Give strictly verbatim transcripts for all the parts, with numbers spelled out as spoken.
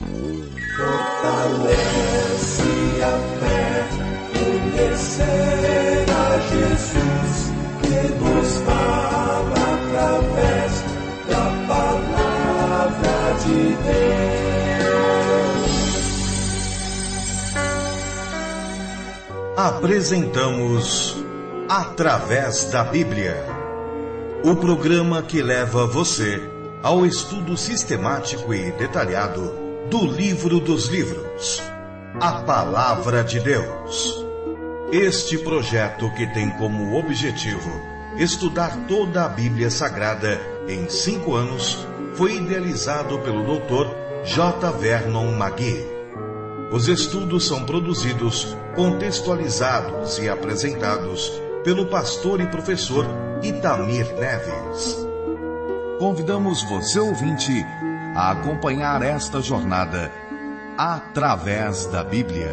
Fortalece a fé, conhecer a Jesus, que nos fala através da palavra de Deus. Apresentamos Através da Bíblia, o programa que leva você ao estudo sistemático e detalhado do livro dos livros, a Palavra de Deus. Este projeto, que tem como objetivo estudar toda a Bíblia Sagrada em cinco anos, foi idealizado pelo doutor J. Vernon McGee. Os estudos são produzidos, contextualizados e apresentados pelo pastor e professor Itamir Neves. Convidamos você, ouvinte, a acompanhar esta jornada através da Bíblia.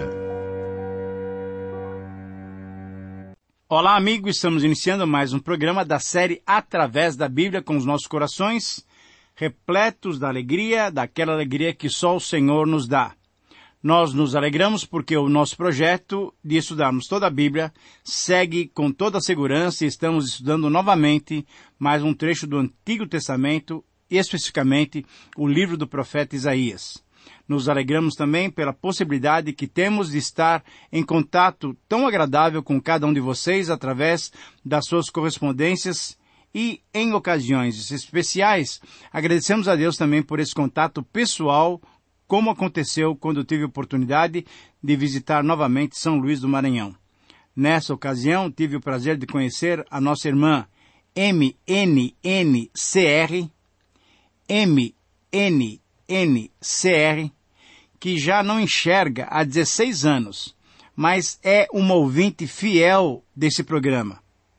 Olá, amigo, estamos iniciando mais um programa da série Através da Bíblia, com os nossos corações repletos da alegria, daquela alegria que só o Senhor nos dá. Nós nos alegramos porque o nosso projeto de estudarmos toda a Bíblia segue com toda a segurança e estamos estudando novamente mais um trecho do Antigo Testamento, especificamente o livro do profeta Isaías. Nos alegramos também pela possibilidade que temos de estar em contato tão agradável com cada um de vocês através das suas correspondências e, em ocasiões especiais, agradecemos a Deus também por esse contato pessoal, como aconteceu quando tive a oportunidade de visitar novamente São Luís do Maranhão. Nessa ocasião, tive o prazer de conhecer a nossa irmã M N N C R, M N N C R, que já não enxerga há dezesseis anos, mas é uma ouvinte fiel desse programa.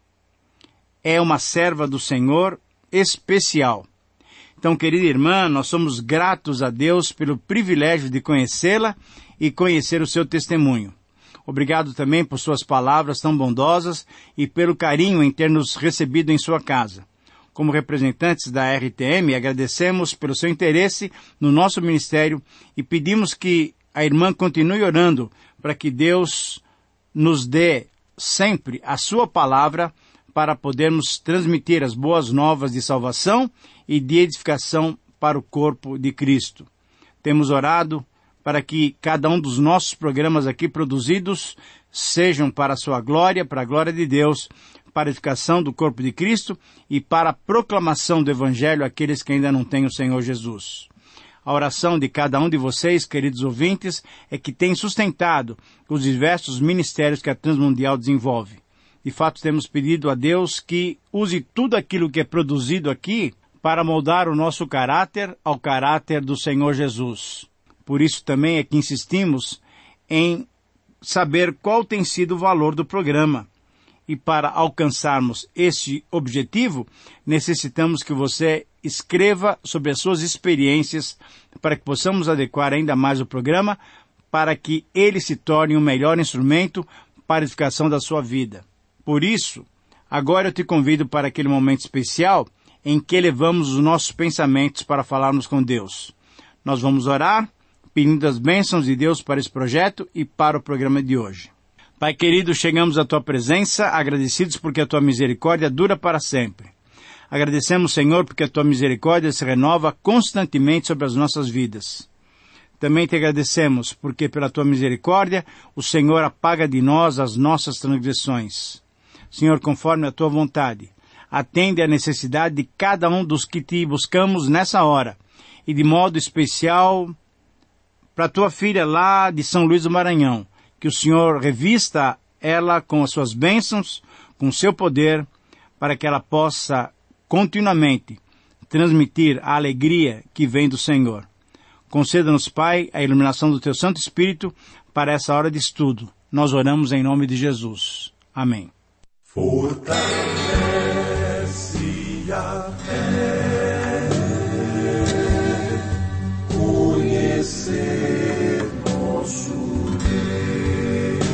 É uma serva do Senhor especial. Então, querida irmã, nós somos gratos a Deus pelo privilégio de conhecê-la e conhecer o seu testemunho. Obrigado também por suas palavras tão bondosas e pelo carinho em ter nos recebido em sua casa. Como representantes da R T M, agradecemos pelo seu interesse no nosso ministério e pedimos que a irmã continue orando para que Deus nos dê sempre a sua palavra para podermos transmitir as boas novas de salvação e de edificação para o corpo de Cristo. Temos orado para que cada um dos nossos programas aqui produzidos sejam para a sua glória, para a glória de Deus, para a edificação do corpo de Cristo e para a proclamação do Evangelho àqueles que ainda não têm o Senhor Jesus. A oração de cada um de vocês, queridos ouvintes, é que tem sustentado os diversos ministérios que a Transmundial desenvolve. De fato, temos pedido a Deus que use tudo aquilo que é produzido aqui para moldar o nosso caráter ao caráter do Senhor Jesus. Por isso também é que insistimos em saber qual tem sido o valor do programa. E para alcançarmos este objetivo, necessitamos que você escreva sobre as suas experiências para que possamos adequar ainda mais o programa para que ele se torne um melhor instrumento para a edificação da sua vida. Por isso, agora eu te convido para aquele momento especial em que elevamos os nossos pensamentos para falarmos com Deus. Nós vamos orar, pedindo as bênçãos de Deus para esse projeto e para o programa de hoje. Pai querido, chegamos à Tua presença, agradecidos porque a Tua misericórdia dura para sempre. Agradecemos, Senhor, porque a Tua misericórdia se renova constantemente sobre as nossas vidas. Também te agradecemos porque pela Tua misericórdia o Senhor apaga de nós as nossas transgressões. Senhor, conforme a Tua vontade, atende à necessidade de cada um dos que Te buscamos nessa hora, e de modo especial para a Tua filha lá de São Luís do Maranhão, que o Senhor revista ela com as Suas bênçãos, com o Seu poder, para que ela possa continuamente transmitir a alegria que vem do Senhor. Conceda-nos, Pai, a iluminação do Teu Santo Espírito para essa hora de estudo. Nós oramos em nome de Jesus. Amém. Fortalece a fé, conhecer nosso Deus.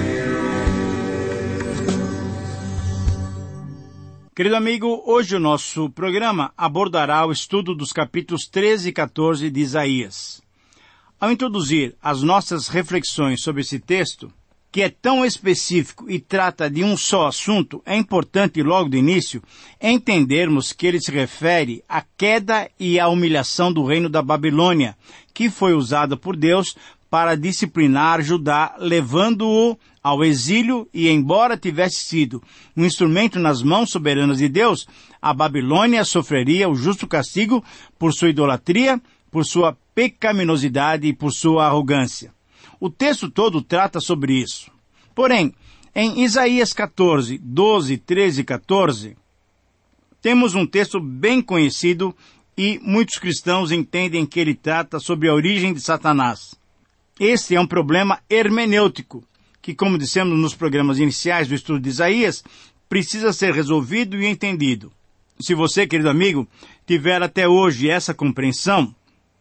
Querido amigo, hoje o nosso programa abordará o estudo dos capítulos treze e quatorze de Isaías. Ao introduzir as nossas reflexões sobre esse texto, que é tão específico e trata de um só assunto, é importante logo do início entendermos que ele se refere à queda e à humilhação do reino da Babilônia, que foi usado por Deus para disciplinar Judá, levando-o ao exílio, e embora tivesse sido um instrumento nas mãos soberanas de Deus, a Babilônia sofreria o justo castigo por sua idolatria, por sua pecaminosidade e por sua arrogância. O texto todo trata sobre isso. Porém, em Isaías catorze, doze, treze e catorze, temos um texto bem conhecido e muitos cristãos entendem que ele trata sobre a origem de Satanás. Este é um problema hermenêutico, que, como dissemos nos programas iniciais do estudo de Isaías, precisa ser resolvido e entendido. Se você, querido amigo, tiver até hoje essa compreensão,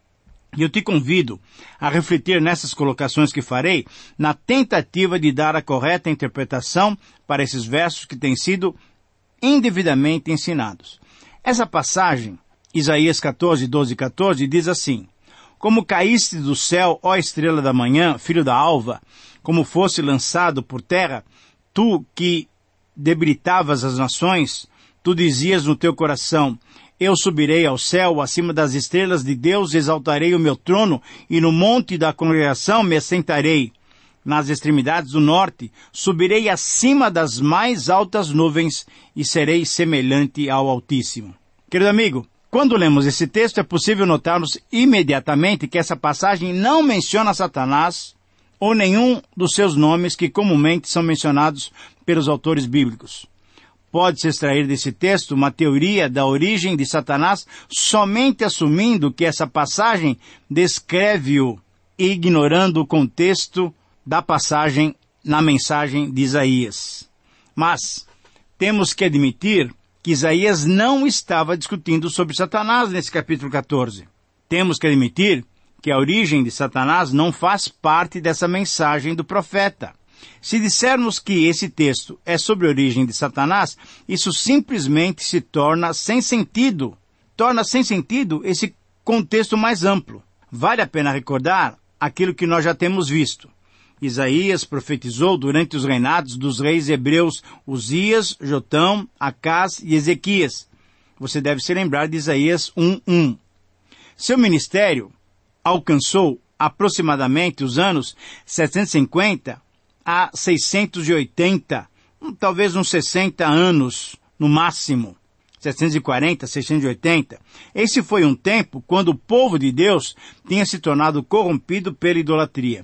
eu te convido a refletir nessas colocações que farei, na tentativa de dar a correta interpretação para esses versos que têm sido indevidamente ensinados. Essa passagem, Isaías catorze, doze e catorze, diz assim: Como caíste do céu, ó estrela da manhã, filho da alva, como fosse lançado por terra, tu que debilitavas as nações, tu dizias no teu coração: Eu subirei ao céu, acima das estrelas de Deus, exaltarei o meu trono, e no monte da congregação me assentarei. Nas extremidades do norte, subirei acima das mais altas nuvens, e serei semelhante ao Altíssimo. Querido amigo, quando lemos esse texto, é possível notarmos imediatamente que essa passagem não menciona Satanás, ou nenhum dos seus nomes que comumente são mencionados pelos autores bíblicos. Pode-se extrair desse texto uma teoria da origem de Satanás somente assumindo que essa passagem descreve-o e ignorando o contexto da passagem na mensagem de Isaías. Mas temos que admitir que Isaías não estava discutindo sobre Satanás nesse capítulo catorze. Temos que admitir que a origem de Satanás não faz parte dessa mensagem do profeta. Se dissermos que esse texto é sobre a origem de Satanás, isso simplesmente se torna sem sentido. Torna sem sentido esse contexto mais amplo. Vale a pena recordar aquilo que nós já temos visto. Isaías profetizou durante os reinados dos reis hebreus Uzias, Jotão, Acás e Ezequias. Você deve se lembrar de Isaías um, um. Seu ministério alcançou aproximadamente os anos setecentos e cinquenta a seiscentos e oitenta, talvez uns sessenta anos no máximo, setecentos e quarenta, seiscentos e oitenta. Esse foi um tempo quando o povo de Deus tinha se tornado corrompido pela idolatria.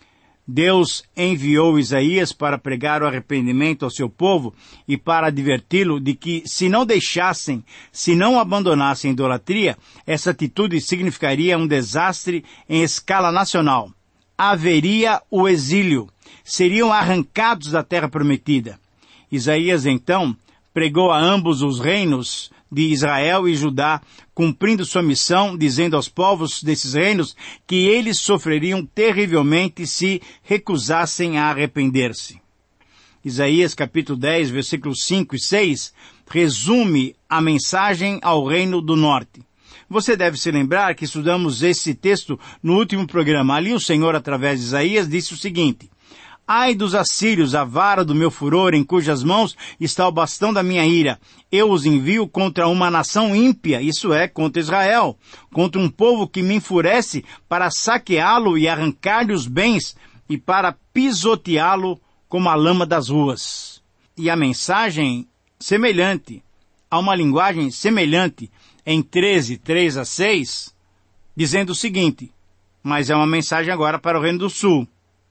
Deus enviou Isaías para pregar o arrependimento ao seu povo e para adverti-lo de que, se não deixassem, se não abandonassem a idolatria, essa atitude significaria um desastre em escala nacional. Haveria o exílio. Seriam arrancados da terra prometida. Isaías, então, pregou a ambos os reinos de Israel e Judá, cumprindo sua missão, dizendo aos povos desses reinos que eles sofreriam terrivelmente se recusassem a arrepender-se. Isaías capítulo dez, versículos cinco e seis, resume a mensagem ao reino do norte. Você deve se lembrar que estudamos esse texto no último programa. Ali o Senhor, através de Isaías, disse o seguinte: Ai dos assírios, a vara do meu furor, em cujas mãos está o bastão da minha ira. Eu os envio contra uma nação ímpia, isso é, contra Israel, contra um povo que me enfurece, para saqueá-lo e arrancar-lhe os bens, e para pisoteá-lo como a lama das ruas. E a mensagem semelhante, há uma linguagem semelhante em treze, três a seis, dizendo o seguinte, mas é uma mensagem agora para o Reino do Sul.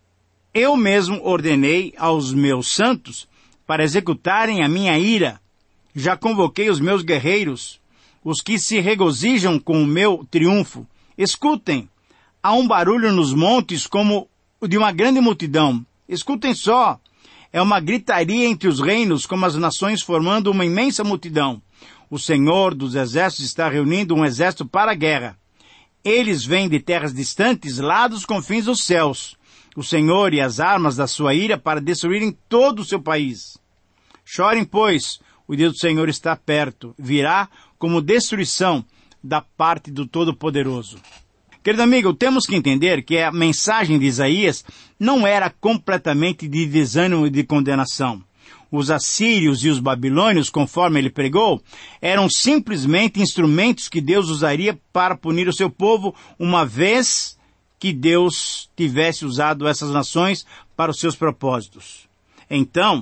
Eu mesmo ordenei aos meus santos para executarem a minha ira. Já convoquei os meus guerreiros, os que se regozijam com o meu triunfo. Escutem, há um barulho nos montes como o de uma grande multidão. Escutem só, é uma gritaria entre os reinos, como as nações formando uma imensa multidão. O Senhor dos exércitos está reunindo um exército para a guerra. Eles vêm de terras distantes, lá dos confins dos céus. O Senhor e as armas da sua ira para destruírem todo o seu país. Chorem, pois, o dia do Senhor está perto, virá como destruição da parte do Todo-Poderoso. Querido amigo, temos que entender que a mensagem de Isaías não era completamente de desânimo e de condenação. Os assírios e os babilônios, conforme ele pregou, eram simplesmente instrumentos que Deus usaria para punir o seu povo, uma vez que Deus tivesse usado essas nações para os seus propósitos. Então,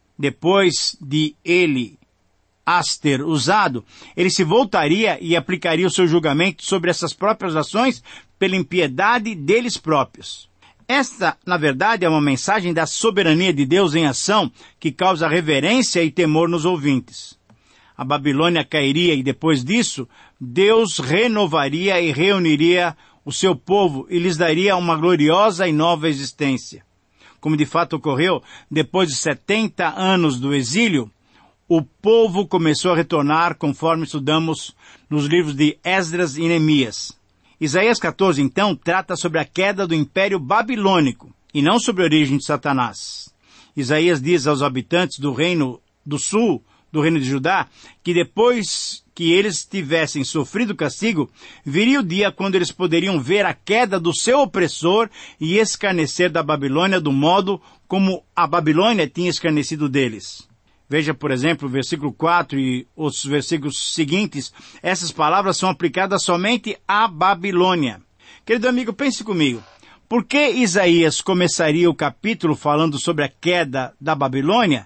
depois de ele as ter usado, ele se voltaria e aplicaria o seu julgamento sobre essas próprias ações pela impiedade deles próprios. Esta, na verdade, é uma mensagem da soberania de Deus em ação que causa reverência e temor nos ouvintes. A Babilônia cairia e depois disso, Deus renovaria e reuniria o seu povo e lhes daria uma gloriosa e nova existência. Como de fato ocorreu, depois de setenta anos do exílio, o povo começou a retornar conforme estudamos nos livros de Esdras e Neemias. Isaías catorze, então, trata sobre a queda do Império Babilônico, e não sobre a origem de Satanás. Isaías diz aos habitantes do reino do sul, do reino de Judá, que depois que eles tivessem sofrido castigo, viria o dia quando eles poderiam ver a queda do seu opressor e escarnecer da Babilônia do modo como a Babilônia tinha escarnecido deles. Veja, por exemplo, o versículo quatro e os versículos seguintes. Essas palavras são aplicadas somente à Babilônia. Querido amigo, pense comigo. Por que Isaías começaria o capítulo falando sobre a queda da Babilônia?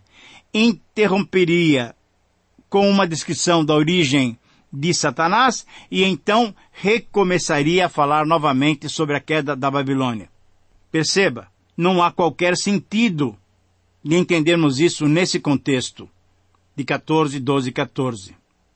Interromperia com uma descrição da origem de Satanás e então recomeçaria a falar novamente sobre a queda da Babilônia. Perceba, não há qualquer sentido de entendermos isso nesse contexto de catorze, doze e catorze.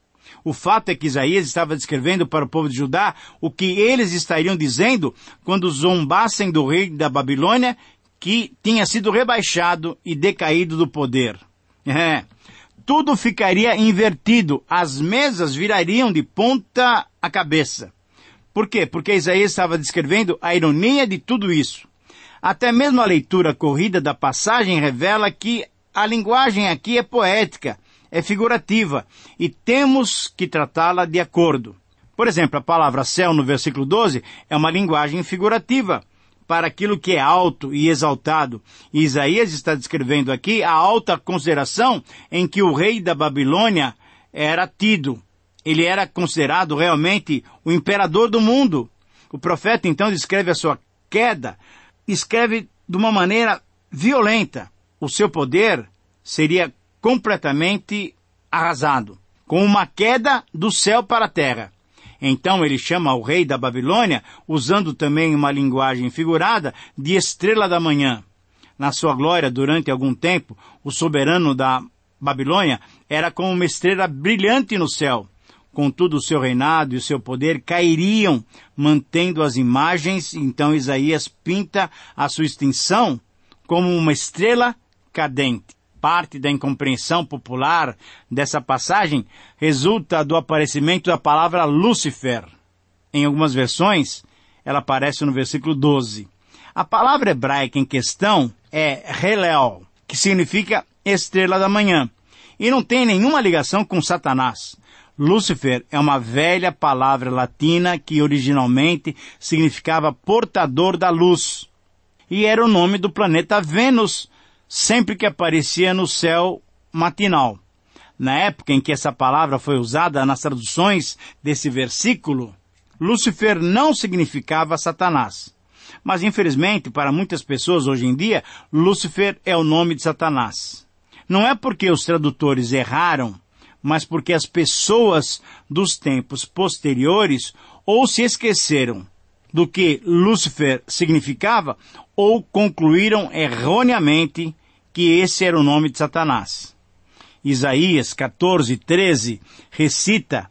O fato é que Isaías estava descrevendo para o povo de Judá o que eles estariam dizendo quando zombassem do rei da Babilônia, que tinha sido rebaixado e decaído do poder. É, tudo ficaria invertido, as mesas virariam de ponta a cabeça. Por quê? Porque Isaías estava descrevendo a ironia de tudo isso. Até mesmo a leitura corrida da passagem revela que a linguagem aqui é poética, é figurativa, e temos que tratá-la de acordo. Por exemplo, a palavra céu no versículo doze é uma linguagem figurativa para aquilo que é alto e exaltado. E Isaías está descrevendo aqui a alta consideração em que o rei da Babilônia era tido. Ele era considerado realmente o imperador do mundo. O profeta então descreve a sua queda, escreve de uma maneira violenta. O seu poder seria completamente arrasado, com uma queda do céu para a terra. Então ele chama o rei da Babilônia, usando também uma linguagem figurada, de estrela da manhã. Na sua glória, durante algum tempo, o soberano da Babilônia era como uma estrela brilhante no céu. Contudo, o seu reinado e o seu poder cairiam, mantendo as imagens. Então Isaías pinta a sua extinção como uma estrela cadente. Parte da incompreensão popular dessa passagem resulta do aparecimento da palavra Lúcifer. Em algumas versões, ela aparece no versículo doze. A palavra hebraica em questão é Helel, que significa estrela da manhã, e não tem nenhuma ligação com Satanás. Lúcifer é uma velha palavra latina que originalmente significava portador da luz, e era o nome do planeta Vênus, sempre que aparecia no céu matinal. Na época em que essa palavra foi usada nas traduções desse versículo, Lúcifer não significava Satanás. Mas, infelizmente, para muitas pessoas hoje em dia, Lúcifer é o nome de Satanás. Não é porque os tradutores erraram, mas porque as pessoas dos tempos posteriores ou se esqueceram do que Lúcifer significava, ou concluíram erroneamente que esse era o nome de Satanás. Isaías catorze, treze recita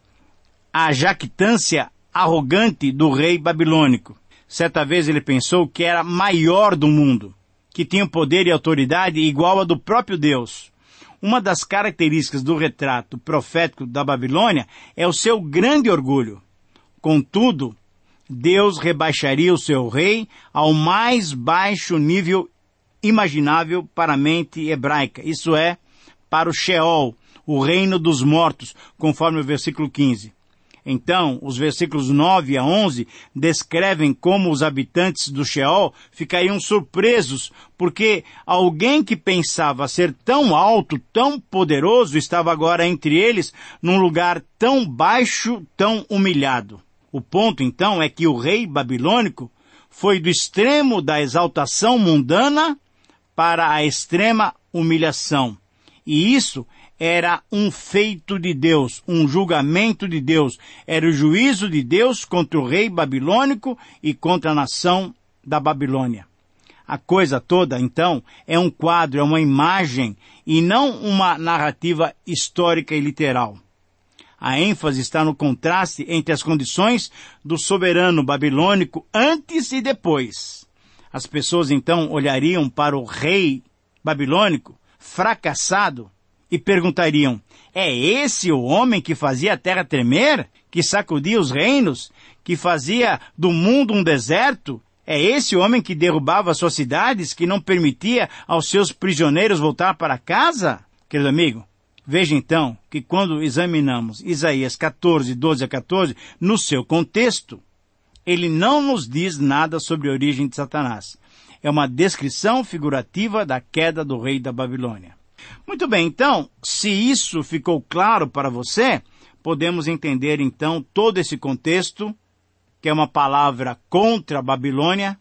a jactância arrogante do rei babilônico. Certa vez ele pensou que era maior do mundo, que tinha poder e autoridade igual a do próprio Deus. Uma das características do retrato profético da Babilônia é o seu grande orgulho. Contudo, Deus rebaixaria o seu rei ao mais baixo nível imaginável para a mente hebraica, isso é, para o Sheol, o reino dos mortos, conforme o versículo quinze. Então, os versículos nove a onze descrevem como os habitantes do Sheol ficariam surpresos, porque alguém que pensava ser tão alto, tão poderoso, estava agora entre eles, num lugar tão baixo, tão humilhado. O ponto, então, é que o rei babilônico foi do extremo da exaltação mundana para a extrema humilhação. E isso era um feito de Deus, um julgamento de Deus. Era o juízo de Deus contra o rei babilônico e contra a nação da Babilônia. A coisa toda, então, é um quadro, é uma imagem e não uma narrativa histórica e literal. A ênfase está no contraste entre as condições do soberano babilônico antes e depois. As pessoas, então, olhariam para o rei babilônico fracassado e perguntariam: é esse o homem que fazia a terra tremer? Que sacudia os reinos? Que fazia do mundo um deserto? É esse o homem que derrubava suas cidades? Que não permitia aos seus prisioneiros voltar para casa? Querido amigo, veja então que quando examinamos Isaías catorze, doze a catorze, no seu contexto, ele não nos diz nada sobre a origem de Satanás. É uma descrição figurativa da queda do rei da Babilônia. Muito bem, então, se isso ficou claro para você, podemos entender então todo esse contexto, que é uma palavra contra a Babilônia,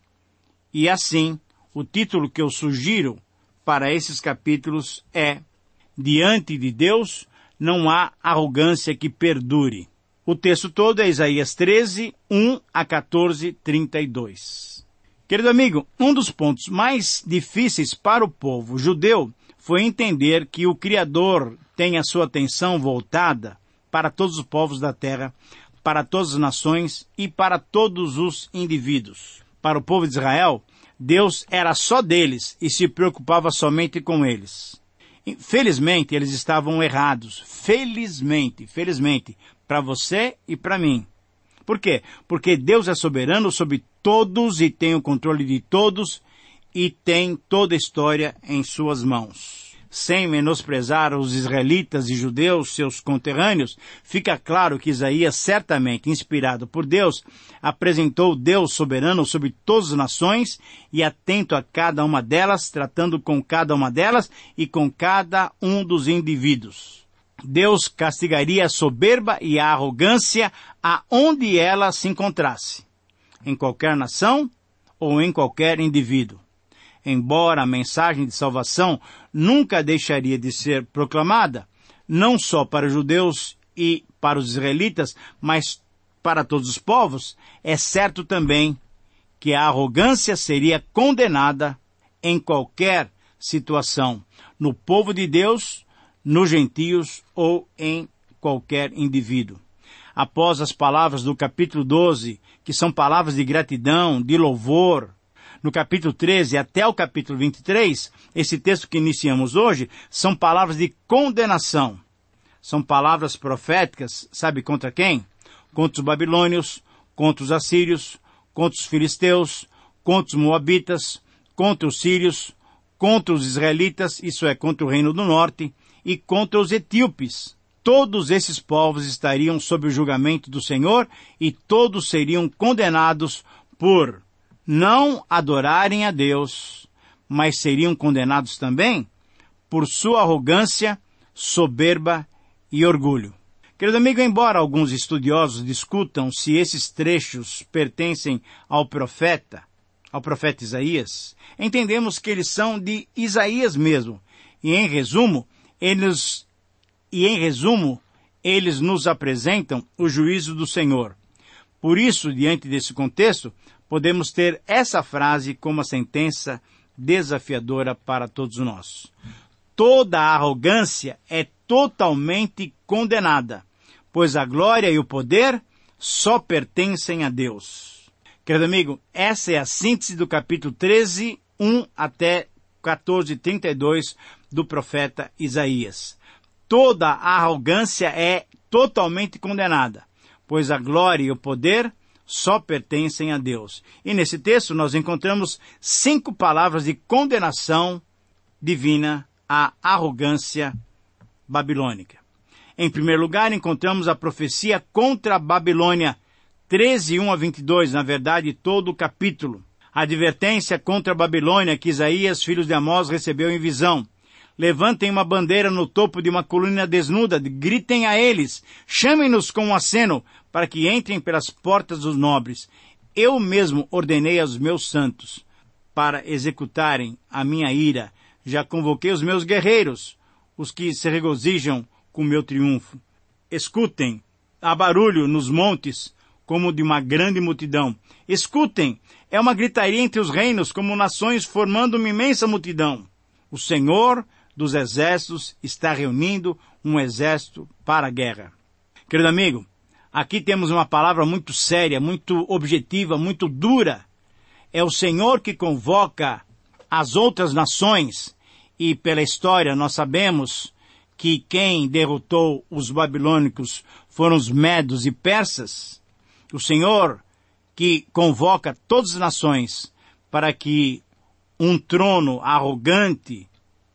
e assim, o título que eu sugiro para esses capítulos é: diante de Deus não há arrogância que perdure. O texto todo é Isaías treze, um a catorze, trinta e dois. Querido amigo, um dos pontos mais difíceis para o povo judeu foi entender que o Criador tem a sua atenção voltada para todos os povos da terra, para todas as nações e para todos os indivíduos. Para o povo de Israel, Deus era só deles e se preocupava somente com eles. Felizmente, eles estavam errados. Felizmente, felizmente, para você e para mim. Por quê? Porque Deus é soberano sobre todos e tem o controle de todos e tem toda a história em suas mãos. Sem menosprezar os israelitas e judeus, seus conterrâneos, fica claro que Isaías, certamente inspirado por Deus, apresentou Deus soberano sobre todas as nações e atento a cada uma delas, tratando com cada uma delas e com cada um dos indivíduos. Deus castigaria a soberba e a arrogância aonde ela se encontrasse, em qualquer nação ou em qualquer indivíduo. Embora a mensagem de salvação nunca deixaria de ser proclamada, não só para os judeus e para os israelitas, mas para todos os povos, é certo também que a arrogância seria condenada em qualquer situação, no povo de Deus, nos gentios ou em qualquer indivíduo. Após as palavras do capítulo doze, que são palavras de gratidão, de louvor, no capítulo treze até o capítulo vinte e três, esse texto que iniciamos hoje, são palavras de condenação. São palavras proféticas, sabe contra quem? Contra os babilônios, contra os assírios, contra os filisteus, contra os moabitas, contra os sírios, contra os israelitas, isso é, contra o reino do norte, e contra os etíopes. Todos esses povos estariam sob o julgamento do Senhor e todos seriam condenados por não adorarem a Deus, mas seriam condenados também por sua arrogância, soberba e orgulho. Querido amigo, embora alguns estudiosos discutam se esses trechos pertencem ao profeta, ao profeta Isaías, entendemos que eles são de Isaías mesmo, e em resumo, eles, e em resumo, eles nos apresentam o juízo do Senhor. Por isso, diante desse contexto, podemos ter essa frase como a sentença desafiadora para todos nós. Toda a arrogância é totalmente condenada, pois a glória e o poder só pertencem a Deus. Querido amigo, essa é a síntese do capítulo treze, um até catorze, trinta e dois do profeta Isaías. Toda a arrogância é totalmente condenada, pois a glória e o poder só pertencem a Deus. E nesse texto nós encontramos cinco palavras de condenação divina à arrogância babilônica. Em primeiro lugar, encontramos a profecia contra a Babilônia, treze, um a vinte e dois, na verdade, todo o capítulo. A advertência contra a Babilônia que Isaías, filho de Amós, recebeu em visão. Levantem uma bandeira no topo de uma coluna desnuda, gritem a eles, chamem-nos com um aceno, para que entrem pelas portas dos nobres. Eu mesmo ordenei aos meus santos, para executarem a minha ira. Já convoquei os meus guerreiros, os que se regozijam com o meu triunfo. Escutem, há barulho nos montes, como de uma grande multidão. Escutem, é uma gritaria entre os reinos, como nações formando uma imensa multidão. O Senhor dos exércitos está reunindo um exército para a guerra. Querido amigo, aqui temos uma palavra muito séria, muito objetiva, muito dura. É o Senhor que convoca as outras nações, e pela história nós sabemos que quem derrotou os babilônicos foram os medos e persas. O Senhor que convoca todas as nações para que um trono arrogante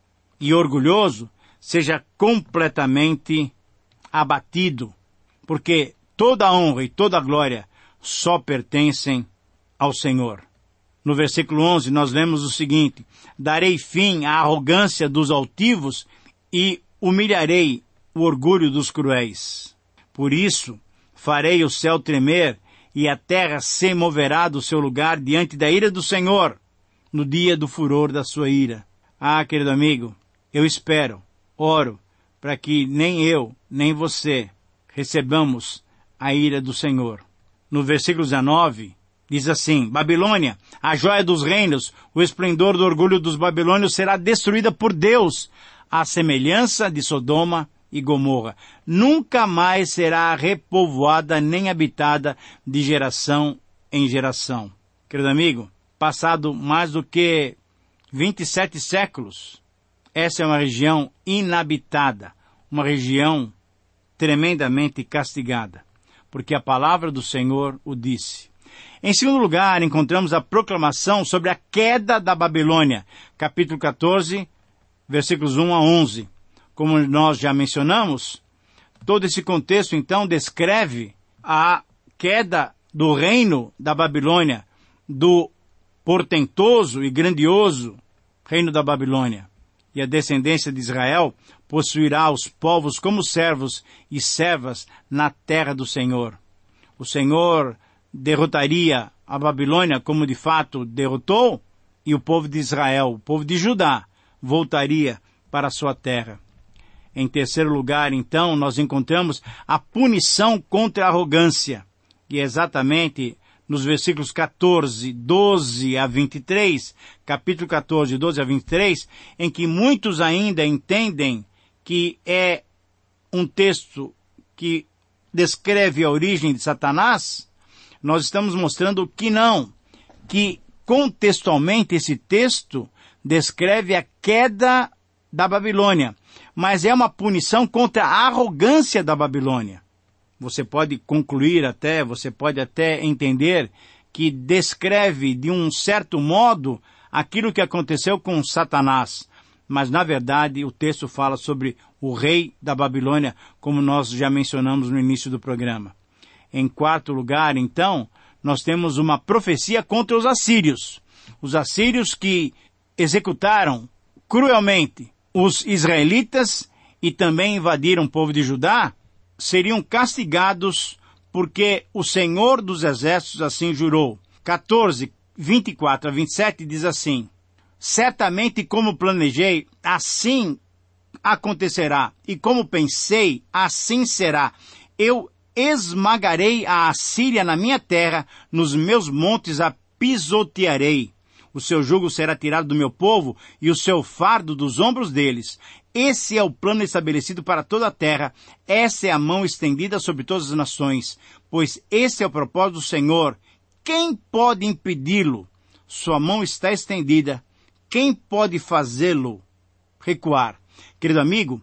e orgulhoso seja completamente abatido, porque toda a honra e toda a glória só pertencem ao Senhor. No versículo onze nós lemos o seguinte: darei fim à arrogância dos altivos e humilharei o orgulho dos cruéis. Por isso farei o céu tremer e a terra se moverá do seu lugar diante da ira do Senhor, no dia do furor da sua ira. Ah, querido amigo, eu espero, oro, para que nem eu, nem você recebamos a ira do Senhor. No versículo dezenove, diz assim: Babilônia, a joia dos reinos, o esplendor do orgulho dos babilônios será destruída por Deus, à semelhança de Sodoma e Gomorra. Nunca mais será repovoada nem habitada de geração em geração. Querido amigo, passado mais do que vinte e sete séculos, essa é uma região inabitada, uma região tremendamente castigada, porque a palavra do Senhor o disse. Em segundo lugar, encontramos a proclamação sobre a queda da Babilônia, capítulo quatorze, versículos um a onze. Como nós já mencionamos, todo esse contexto, então, descreve a queda do reino da Babilônia, do portentoso e grandioso reino da Babilônia. E a descendência de Israel possuirá os povos como servos e servas na terra do Senhor. O Senhor derrotaria a Babilônia como de fato derrotou, e o povo de Israel, o povo de Judá, voltaria para a sua terra. Em terceiro lugar, então, nós encontramos a punição contra a arrogância, e é exatamente nos versículos quatorze, doze a vinte e três, capítulo quatorze, doze a vinte e três, em que muitos ainda entendem que é um texto que descreve a origem de Satanás. Nós estamos mostrando que não, que contextualmente esse texto descreve a queda da Babilônia, mas é uma punição contra a arrogância da Babilônia. Você pode concluir até, você pode até entender que descreve de um certo modo aquilo que aconteceu com Satanás, mas na verdade o texto fala sobre o rei da Babilônia, como nós já mencionamos no início do programa. Em quarto lugar, então, nós temos uma profecia contra os assírios. Os assírios que executaram cruelmente os israelitas e também invadiram o povo de Judá, seriam castigados porque o Senhor dos exércitos assim jurou. quatorze, vinte e quatro a vinte e sete diz assim: certamente como planejei, assim acontecerá, e como pensei, assim será. Eu esmagarei a Assíria na minha terra, nos meus montes a pisotearei. O seu jugo será tirado do meu povo e o seu fardo dos ombros deles. Esse é o plano estabelecido para toda a terra. Essa é a mão estendida sobre todas as nações. Pois esse é o propósito do Senhor. Quem pode impedi-lo? Sua mão está estendida. Quem pode fazê-lo recuar? Querido amigo,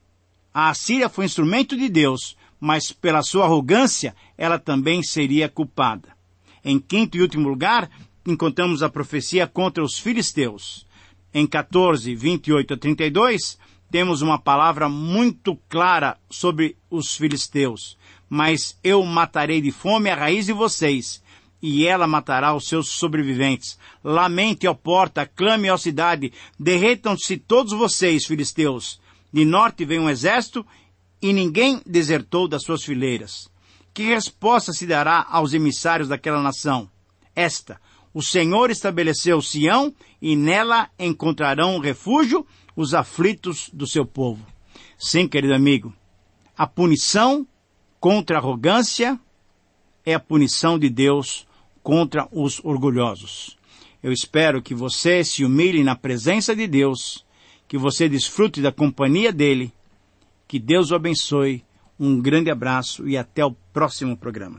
a Assíria foi instrumento de Deus, mas pela sua arrogância, ela também seria culpada. Em quinto e último lugar, encontramos a profecia contra os filisteus. Em quatorze, vinte e oito a trinta e dois, temos uma palavra muito clara sobre os filisteus. Mas eu matarei de fome a raiz de vocês, e ela matará os seus sobreviventes. Lamente, ó porta, clame, ó cidade, derretam-se todos vocês, filisteus. De norte vem um exército, e ninguém desertou das suas fileiras. Que resposta se dará aos emissários daquela nação? Esta: o Senhor estabeleceu Sião, e nela encontrarão refúgio os aflitos do seu povo. Sim, querido amigo, a punição contra a arrogância é a punição de Deus contra os orgulhosos. Eu espero que você se humilhe na presença de Deus, que você desfrute da companhia dele, que Deus o abençoe. Um grande abraço e até o próximo programa.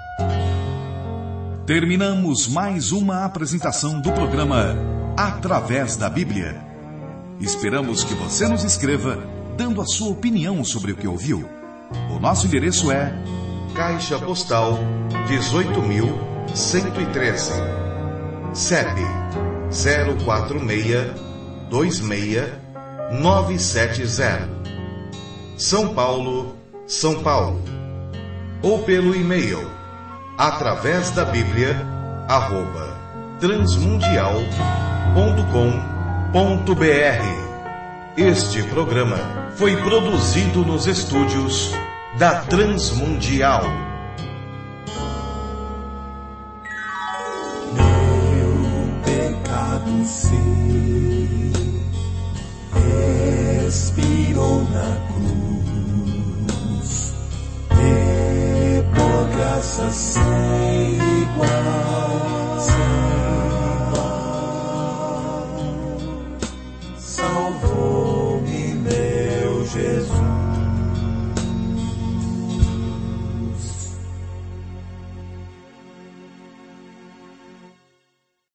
Terminamos mais uma apresentação do programa Através da Bíblia. Esperamos que você nos escreva dando a sua opinião sobre o que ouviu. O nosso endereço é Caixa Postal dezoito mil cento e treze, C E P zero quatro seis dois seis nove sete zero, São Paulo, São Paulo. Ou pelo e-mail através da Bíblia arroba transmundial ponto com ponto br. Este programa foi produzido nos estúdios da Transmundial. Meu pecado sim expirou na cruz, e por graça sem igual